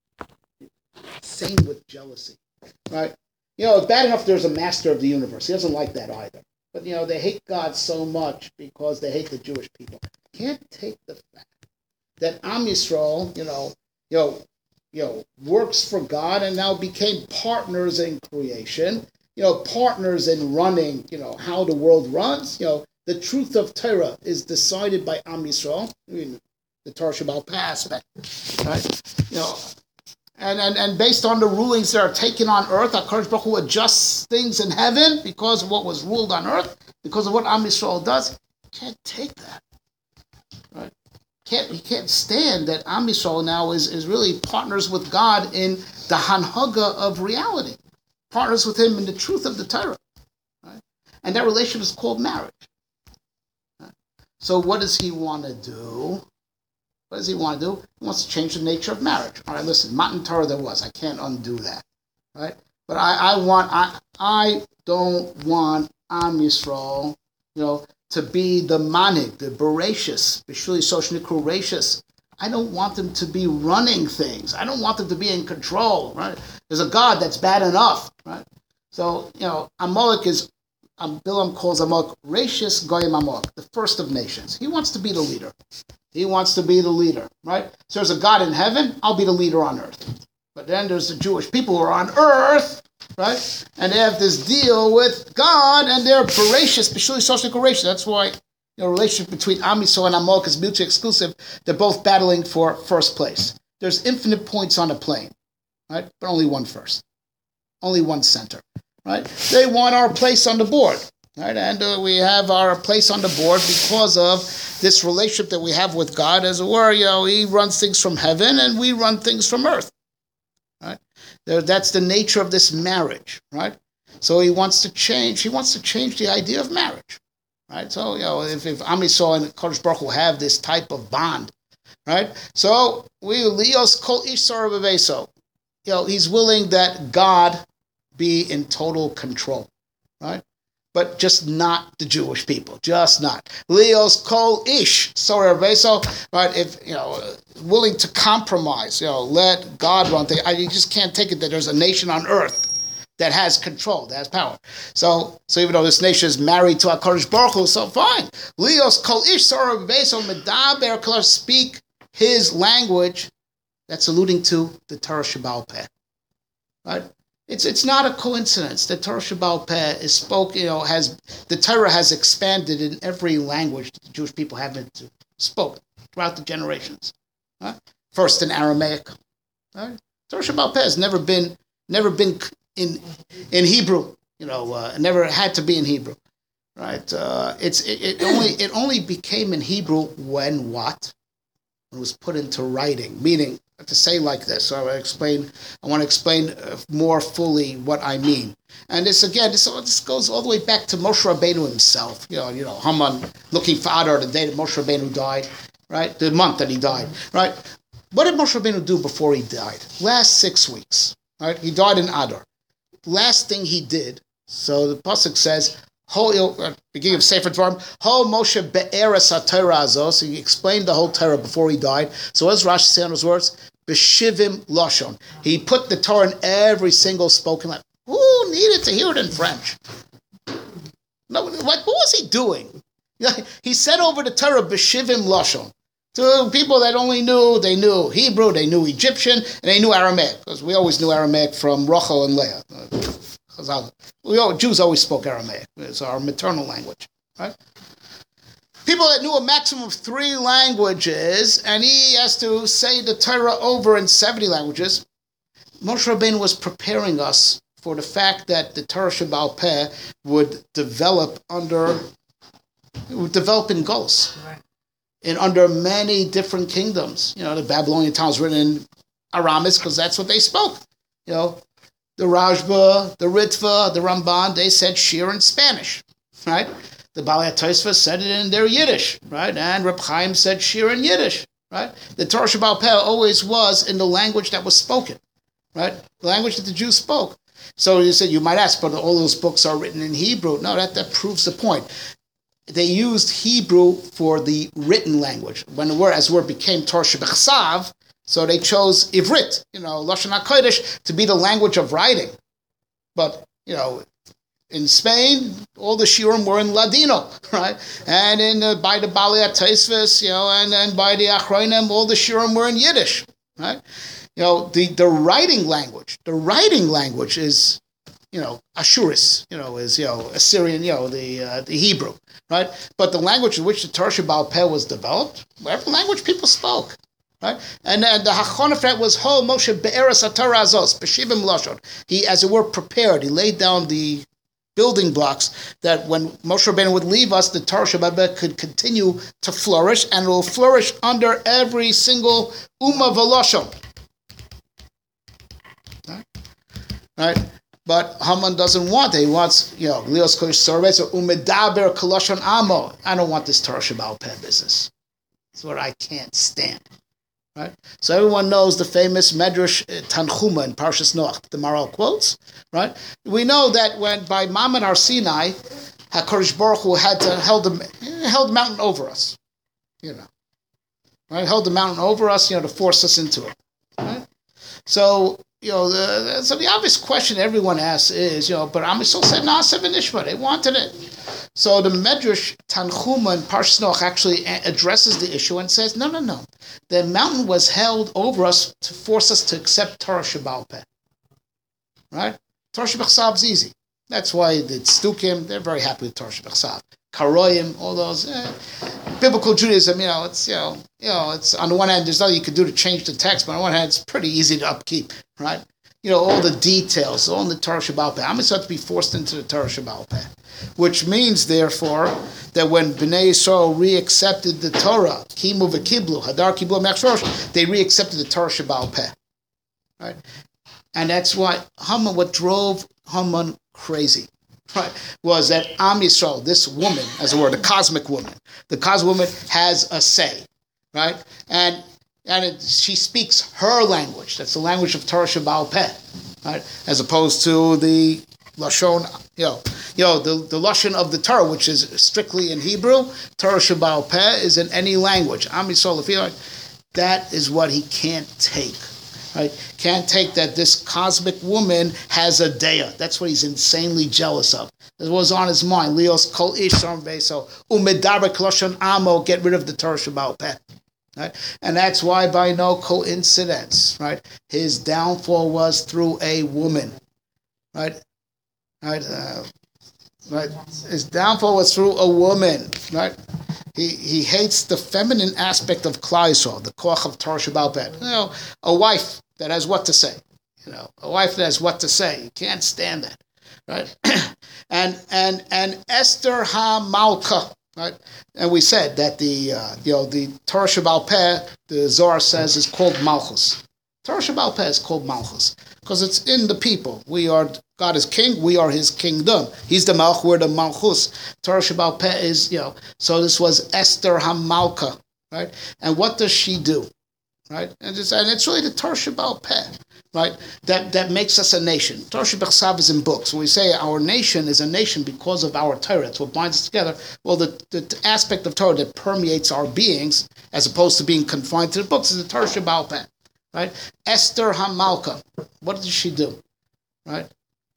Insane with jealousy. Right? You know, it's bad enough there's a master of the universe. He doesn't like that either. But, you know, they hate God so much because they hate the Jewish people. Can't take the fact that Am Yisrael, you know, you know, you know, works for God and now became partners in creation, you know, partners in running, you know, how the world runs. You know, the truth of Torah is decided by Am Yisrael, I mean, the Torah Shebaal Peh aspect, right? You know, and, and, and based on the rulings that are taken on earth, HaKadosh Baruch Hu adjusts things in heaven because of what was ruled on earth, because of what Am Yisrael does. You can't take that, right? Can't, he can't stand that Am Yisrael now is, is really partners with God in the hanhaga of reality, partners with him in the truth of the Torah, right? And that relationship is called marriage. Right? So what does he want to do? What does he want to do? He wants to change the nature of marriage. All right, listen, Matan Torah there was. I can't undo that, right? But I, I want, I, I don't want Am Yisrael, you know, to be the manig, the voracious, Bishuli Social voracious. I don't want them to be running things. I don't want them to be in control, right? There's a God that's bad enough, right? So, you know, Amalek is, um, Bilam calls Amalek Rashis Goyim Amalek, the first of nations. He wants to be the leader. He wants to be the leader, right? So there's a God in heaven, I'll be the leader on earth. But then there's the Jewish people who are on earth, right? And they have this deal with God, and they're voracious, Bishuli Social voracious. That's why, you know, relationship between Am Yisrael and Amalek is mutually exclusive. They're both battling for first place. There's infinite points on a plane, right? But only one first. Only one center, right? They want our place on the board. right? And uh, we have our place on the board because of this relationship that we have with God, as it were. You know, He runs things from heaven, and we run things from earth, right? There, that's the nature of this marriage, right? So He wants to change. He wants to change the idea of marriage, right? So you know, if if Am Yisrael and Kodesh Baruch Hu have this type of bond, right? So we lios kol ish sora b'veiso. You know, He's willing that God be in total control, right? But just not the Jewish people, just not. Leos kol ish sora b'veiso, right? If you know, willing to compromise, you know, let God run things. I you just can't take it that there's a nation on earth that has control, that has power. So, so even though this nation is married to HaKadosh Baruch Hu, so fine. Leos kol ish sora b'veiso medaber kol speak his language. That's alluding to the Torah Sheba'al Peh, right? It's it's not a coincidence that Torah Sheba'al Peh is spoken. You know, has the Torah has expanded in every language that the Jewish people haven't spoken throughout the generations. Right? First in Aramaic, right? Torah Sheba'al Peh has never been never been in in Hebrew. You know, uh, never had to be in Hebrew, right? Uh, it's it, it only it only became in Hebrew when what? When it was put into writing, meaning. To say like this, so I explain. I want to explain more fully what I mean. And this again, this, this goes all the way back to Moshe Rabbeinu himself. You know, you know, Haman looking for Adar the day that Moshe Rabbeinu died, right? The month that he died, right? What did Moshe Rabbeinu do before he died? Last six weeks, right? He died in Adar. Last thing he did. So the pasuk says, "Ho," beginning of Sefer Dvarim, "Ho Moshe be'eres haTorah azos." So he explained the whole Torah before he died. So what does Rashi say on his words? B'shivim lashon. He put the Torah in every single spoken language. Who needed to hear it in French? No, what, what was he doing? He said over the Torah b'shivim lashon to people that only knew. They knew Hebrew, they knew Egyptian, and they knew Aramaic because we always knew Aramaic from Rachel and Leah. We all, Jews always spoke Aramaic. It's our maternal language, right? People that knew a maximum of three languages, and he has to say the Torah over in seventy languages. Moshe Rabbeinu was preparing us for the fact that the Torah Sheba'al Peh would develop under, it would develop in Golus, right. And under many different kingdoms. You know, the Babylonian town was written in Aramis because that's what they spoke. You know, the Rashba, the Ritva, the Ramban, they said Shir in Spanish, right? The Balei Tosfos said it in their Yiddish, right? And Reb Chaim said Shir in Yiddish, right? The Torah Sheba'al Peh always was in the language that was spoken, right? The language that the Jews spoke. So you said, you might ask, but all those books are written in Hebrew. No, that, that proves the point. They used Hebrew for the written language. When the word, as the word became Torah Shebechsav, so they chose Ivrit, you know, Lashon HaKodesh, to be the language of writing. But, you know, in Spain, all the shiurim were in Ladino, right? And in uh, by the Balei Tosfos, you know, and, and by the Achronim, all the shiurim were in Yiddish, right? You know, the, the writing language, the writing language is, you know, Ashuris, you know, is, you know, Assyrian, you know, the uh, the Hebrew, right? But the language in which the Torah Sheba'al Peh was developed, whatever language people spoke, right? And uh, the Hachonafret was Ho Moshe be'eres haTorah azos, b'shivim lashon. He, as it were, prepared. He laid down the building blocks that when Moshe Rabbeinu would leave us, the Torah Sheba'al Peh could continue to flourish, and it will flourish under every single Ummah v'lashon. Right? Right? But Haman doesn't want it. He wants, you know, Lios Kodesh Sorves or Umedaber Koloshon Amo. I don't want this Torah Sheba'al Peh business. It's what I can't stand. Right? So everyone knows the famous Medrash Tanchuma in Parshas Noach, the Maral quotes, right? We know that when by Mamad Har Sinai, HaKadosh Baruch Hu had to held the held the mountain over us, you know, right? Held the mountain over us, you know, to force us into it, right? So, you know, the, so the obvious question everyone asks is, you know, but Am Yisrael said Na'aseh v'nishma, they wanted it. So the Medrash Tanchuma in Parshas Noach actually addresses the issue and says, no, no, no. The mountain was held over us to force us to accept Torah Sheba'al Peh. Right? Torah Shebechsav is easy. That's why the Tzdukim, they're very happy with Torah Shebechsav. Karoyim, all those. Eh. Biblical Judaism, you know, it's, you know, you know, it's on the one hand, there's nothing you can do to change the text, but on the one hand, it's pretty easy to upkeep, right? you know, all the details, all in the Torah Sheba'al Peh. Am Yisrael to be forced into the Torah Sheba'al Peh. Which means, therefore, that when Bnei Yisrael re-accepted the Torah, Kimu v'Kiblu, Hadar Kiblu Mechshorosh, they re-accepted the Torah Sheba'al Peh. Right? And that's why Haman, what drove Haman crazy, right, was that Am Yisrael, this woman, as it were, the cosmic woman, the cosmic woman has a say, right? And and it, she speaks her language. That's the language of Torah Sheba'al Peh, right? As opposed to the Lashon, you know, you know, the, the Lashon of the Torah, which is strictly in Hebrew. Torah Sheba'al Peh is in any language. Am Yisrael, if you like, that is what he can't take. Right? Can't take that this cosmic woman has a daya. That's what he's insanely jealous of. It was on his mind. Leos kol ish sarm beso umedaber kloshon amo. Get rid of the Torah Sheba'al Peh. Right? And that's why, by no coincidence, right, his downfall was through a woman. Right? Right? Uh, right? His downfall was through a woman. Right? He he hates the feminine aspect of Klal Yisrael, the koach of Torah Sheba'al Peh. You know, a wife that has what to say. You know, a wife that has what to say. You can't stand that, right? and and and Esther HaMalka, right? And we said that the uh, you know the Torah Sheba'al Peh, the Zohar says, is called Malchus. Torah Sheba'al Peh is called Malchus because it's in the people. We are God is king. We are His kingdom. He's the Malch. We're the Malchus. Torah Sheba'al Peh is, you know. So this was Esther HaMalka, right? And what does she do, right? And it's, and it's really the Torah Sheba'al Peh, right? That that makes us a nation. Torah Sheba'al is in books. When we say our nation is a nation because of our Torah, it's what binds us together. Well, the, the aspect of Torah that permeates our beings, as opposed to being confined to the books, is the Torah Sheba'al Peh, right? Esther HaMalka. What does she do, right?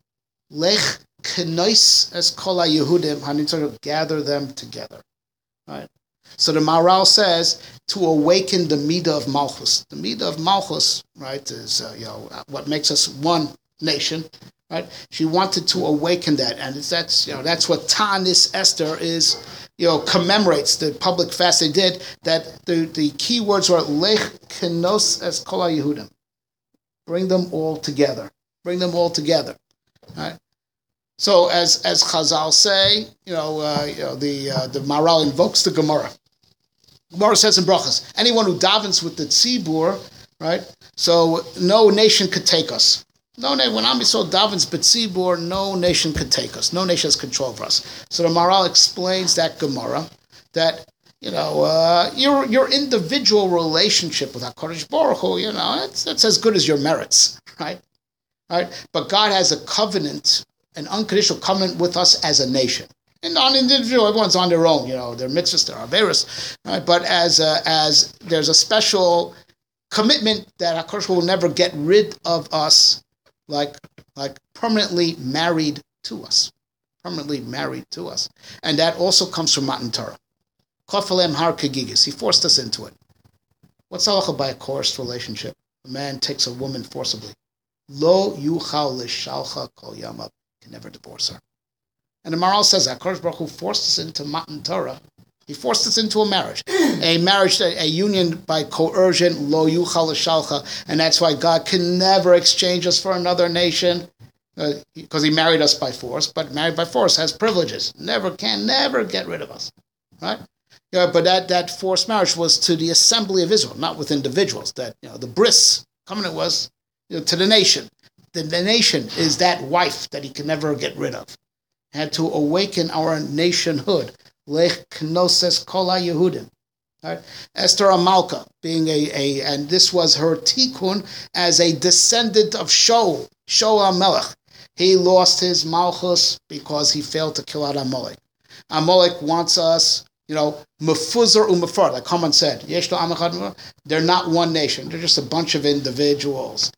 Lech kenois es kol haYehudim, hanintzor, gather them together, right? So the Maharal says to awaken the midah of Malchus. The midah of Malchus, right, is uh, you know what makes us one nation, right? She wanted to awaken that, and it's, that's you know that's what Ta'anis Esther is, you know, commemorates the public fast they did. That the the key words were Lech kenos es kol haYehudim, bring them all together, bring them all together. Right. So, as as Chazal say, you know, uh, you know the uh, the Maharal invokes the Gemara. Gemara says in Brachas, anyone who davens with the tzibur, right? So no nation could take us. No, when Am Yisrael davens b'tzibur, no nation could take us. No nation has control over us. So the Maharal explains that Gemara that you know uh, your your individual relationship with HaKadosh Baruch Hu, you know, it's that's as good as your merits, right? Right? But God has a covenant, an unconditional covenant with us as a nation. And on individual, everyone's on their own, you know, their mitzvahs, their averos, right? But as a, as there's a special commitment that HaKadosh will never get rid of us, like like permanently married to us, permanently married to us. And that also comes from Matan Torah. Kofalem har kegigis, he forced us into it. What's halacha by a coerced relationship? A man takes a woman forcibly. Lo yuchal lishalcha kol yamav, can never divorce her. And the Maharal says that HaKadosh Baruch Hu forced us into Matan Torah. He forced us into a marriage, a marriage, a, a union by coercion. Lo yuchal lishalcha, and that's why God can never exchange us for another nation, uh, because He married us by force. But married by force has privileges. Never can, never get rid of us, right? Yeah, but that that forced marriage was to the assembly of Israel, not with individuals. That you know, the bris covenant was. You know, to the nation. The, the nation is that wife that He can never get rid of. Had to awaken our nationhood. Lech knoses kol haYehudim. Right? Esther HaMalka, being a, a, and this was her tikkun as a descendant of Shaul, Shaul HaMelech. He lost his malchus because he failed to kill out Amalek. Amalek wants us, you know, mefuzar umefar, like Haman said. They're not one nation. They're just a bunch of individuals.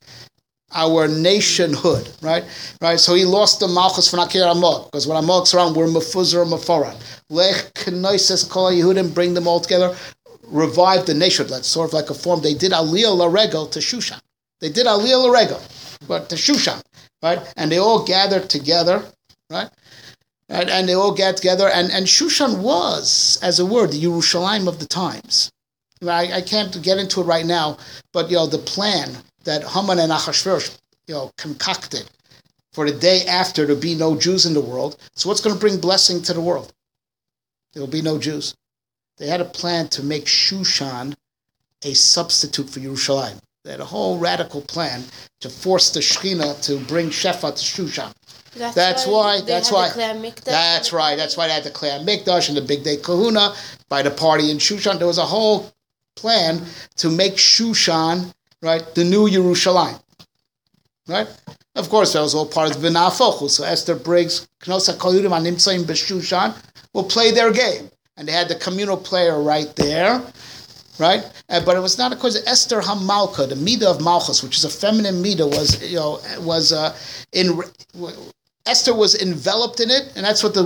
Our nationhood, right? Right. So he lost the malchus for not killing Amalek, because when Amalek's around, we're mefuzar umefarat. Lech kenoises kol haYehudim, bring them all together, revive the nation. That's sort of like a form. They did aliyah laregel to Shushan. They did aliyah laregel, but to Shushan, right? And they all gathered together, right? And, and they all get together, and, and Shushan was, as a word, the Yerushalayim of the times. I, I can't get into it right now, but you know the plan that Haman and Achashverosh you know, concocted for the day after there be no Jews in the world. So what's going to bring blessing to the world? There will be no Jews. They had a plan to make Shushan a substitute for Yerushalayim. They had a whole radical plan to force the Shekhinah to bring Shefa to Shushan. That's, That's why. they That's had why. the Klei Mikdash That's and the right. party. That's why they had the Klei Mikdash and the Big Day Kahuna by the party in Shushan. There was a whole plan to make Shushan, right, the new Yerushalayim. Right? Of course, that was all part of the V'na'afochu. So Esther Briggs, Knos HaKol Yehudim HaNimtzaim B'Shushan, will play their game. And they had the communal player right there. Right, uh, but it was not because Esther Hamalka, the Midah of Malchus, which is a feminine Midah, was you know was uh, in Esther was enveloped in it, and that's what the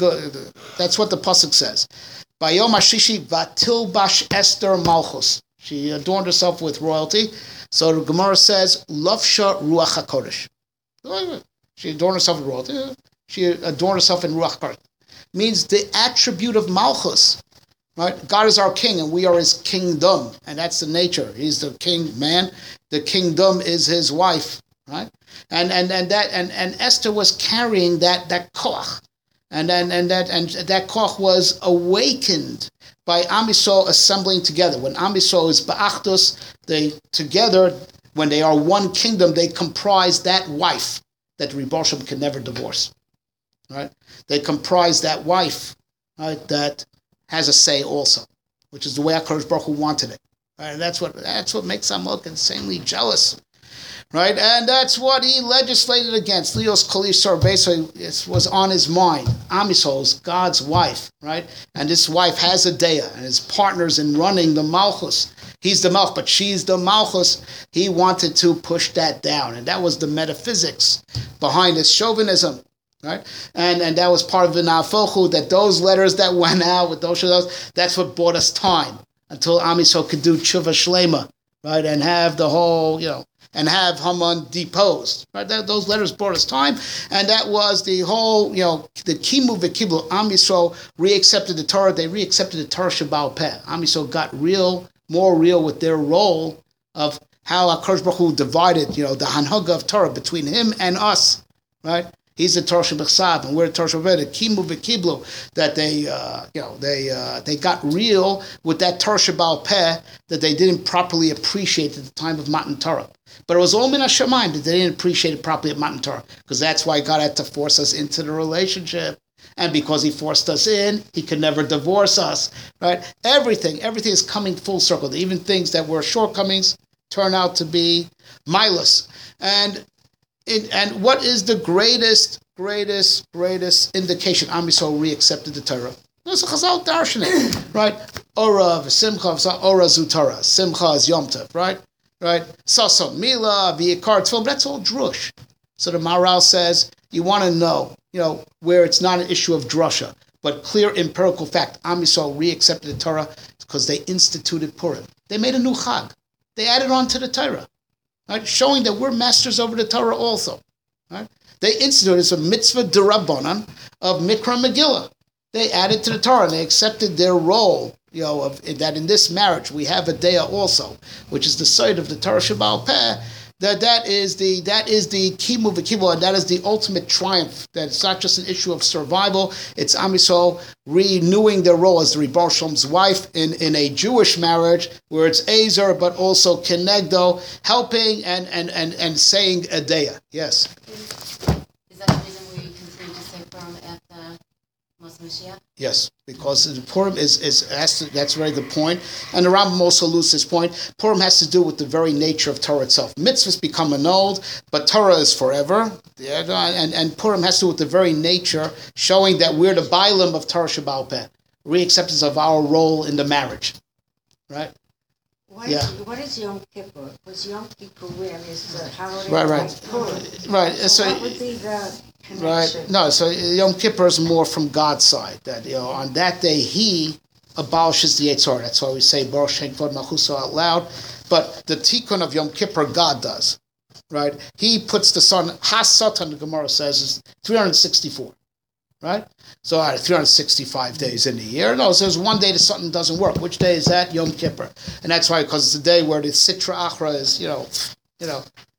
that's what the pasuk says. Bayom Hashishi Vatil Bash Esther Malchus. She adorned herself with royalty. So the Gemara says Lafsha Ruach Hakodesh. She adorned herself with royalty. She adorned herself in Ruach Hakodesh. Means the attribute of Malchus. Right? God is our king, and we are his kingdom, and that's the nature. He's the king man. The kingdom is his wife, right? And and and that and, and Esther was carrying that that koach, and and and that and that koach was awakened by Am Yisrael assembling together. When Am Yisrael is ba'achdus, they together, when they are one kingdom, they comprise that wife that Rebbe Shem can never divorce, right? They comprise that wife, right? That has a say also, which is the way HaKadosh Baruch Hu wanted it. Right? And that's what that's what makes Amalek insanely jealous. Right? And that's what he legislated against. Leos Kalish Sarbeso, it was on his mind. Am Yisrael is God's wife, right? And this wife has a Deah, and his partners in running the Malchus. He's the Malch, but she's the Malchus. He wanted to push that down. And that was the metaphysics behind his chauvinism. Right, and and that was part of the Na'afochu, that those letters that went out with those, that's what bought us time until Am Yisrael could do tshuva shlema, right, and have the whole, you know, and have Haman deposed. Right, that, those letters bought us time, and that was the whole, you know, the kimu v'kiblu. Am Yisrael re-accepted the Torah. They re-accepted the Torah Sheba'al Peh. Am Yisrael got real, more real with their role of how HaKadosh Baruch Hu divided, you know, the Hanhaga of Torah between him and us, right. He's the Torah Shebechsav, and we're the Torah Shebechsav. Kimu v'kiblu, that they, uh, you know, they uh, they got real with that Torah Sheba'al Peh that they didn't properly appreciate at the time of Matan Torah. But it was all min hashamayim that they didn't appreciate it properly at Matan Torah, because that's why God had to force us into the relationship, and because He forced us in, He could never divorce us. Right? Everything, everything is coming full circle. Even things that were shortcomings turn out to be milus, and. It, and what is the greatest, greatest, greatest indication Am Yisrael re-accepted the Torah? It's a Chazal Darshanik, right? Ora v'simcha, ora zutara. Simcha is Yom Tov, right? Right? Sasom Mila, v'yikar tefillah, that's all drush. So the Maharal says, you want to know, you know, where it's not an issue of drasha, but clear empirical fact. Am Yisrael re-accepted the Torah because they instituted Purim. They made a new Chag. They added on to the Torah. Right, showing that we're masters over the Torah also. Right? They instituted it's a mitzvah d'Rabbanan of Mikra Megillah. They added to the Torah and they accepted their role, you know, of that in this marriage we have a Deah also, which is the side of the Torah Sheba'al Peh. That that is the that is the kimu v'kibul, and that is the ultimate triumph. That it's not just an issue of survival; it's Am Yisrael renewing their role as the Rebbe Shalom's wife in, in a Jewish marriage, where it's Ezer, but also Kenegdo, helping and and and and saying a Deah. Yes. Is that the reason we continue to say Purim at the Mos Mashiach? Yes, because the Purim is, is has to, that's very good point. And the Rambam also alludes to this point. Purim has to do with the very nature of Torah itself. Mitzvahs become annulled, but Torah is forever. And, and Purim has to do with the very nature, showing that we're the Bailam of Torah Sheba'al Peh, re-acceptance of our role in the marriage. Right? What, Yeah. is, what is Yom Kippur? Because Yom Kippur is the holiday Right, right. like Purim. Right. So, So, what would be the connection? right. No, so Yom Kippur is more from God's side. That, you know, on that day He abolishes the Yetzer Hara. That's why we say Baruch Shem Kvod Malchuso out loud. But the tikkun of Yom Kippur, God does. Right? He puts the sun, Has-Satan, the Gemara says, is three hundred sixty-four. Right? So uh, three hundred sixty-five days in a year. No, so there's one day that something doesn't work. Which day is that? Yom Kippur. And that's why, because it's the day where the Sitra Achra is, you know, you know,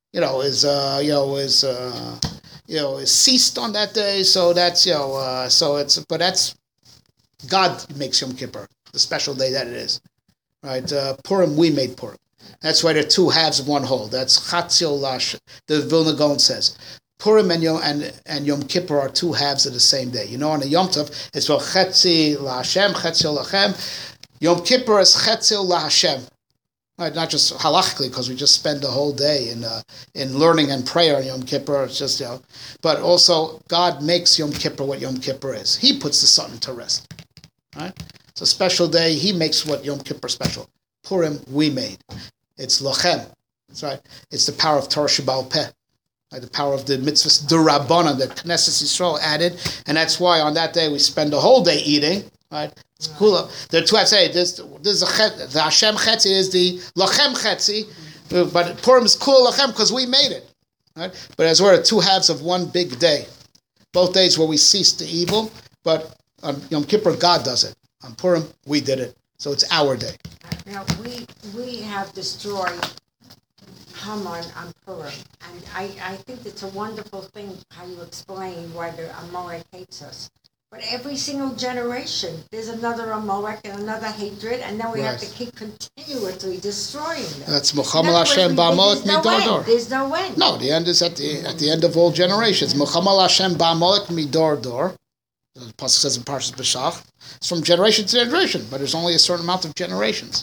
you know, is uh, you know, is uh, you know, is ceased on that day. So that's you know, uh, so it's but that's God makes Yom Kippur the special day that it is, right? Uh, Purim, we made Purim. That's why they're two halves of one whole. That's Chatzil Lash. The Vilna Gaon says Purim and Yom and, and Yom Kippur are two halves of the same day. You know, on a Yom Tov, it's well Chetzi LaHashem, Chetzil Lachem. Yom Kippur is Chetzil LaHashem. Right, not just halachically, because we just spend the whole day in uh, in learning and prayer on Yom Kippur. It's just you know, but also God makes Yom Kippur what Yom Kippur is. He puts the sun to rest. Right, it's a special day. He makes what Yom Kippur special. Purim we made. It's lochem. That's right. It's the power of Torah Sheba'al Peh. Right, the power of the mitzvahs D'Rabbanan that Knesset Yisrael added, and that's why on that day we spend the whole day eating. Right, it's cool. There are two. I say this. This is a chet, the Hashem Chetzi is the Lachem Chetzi, but Purim is cool Lachem because we made it. Right, but as we're two halves of one big day, both days where we cease the evil. But on Yom Kippur, God does it. On Purim, we did it. So it's our day. Now, we, we have destroyed Haman on Purim, and I, I think it's a wonderful thing how you explain why the Amalek hates us. But every single generation, there's another Amalek and another hatred, and then we have Right. to keep continuously destroying them. That's And Muhammad that's where Hashem we- Ba'amalek there's no Midor end. Dor. There's no end. No, the end is at the at the end of all generations. Muhammad Hashem Ba'amalek Midor Dor. The Pasuk says in Parshas B'Shach. It's from generation to generation, but there's only a certain amount of generations.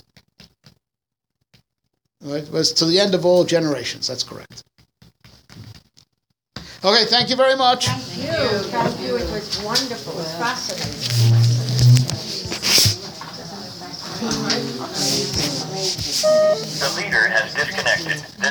Right? It was to the end of all generations. That's correct. Okay, thank you very much. Thank you. Thank you. It was wonderful. It was fascinating. The leader has disconnected.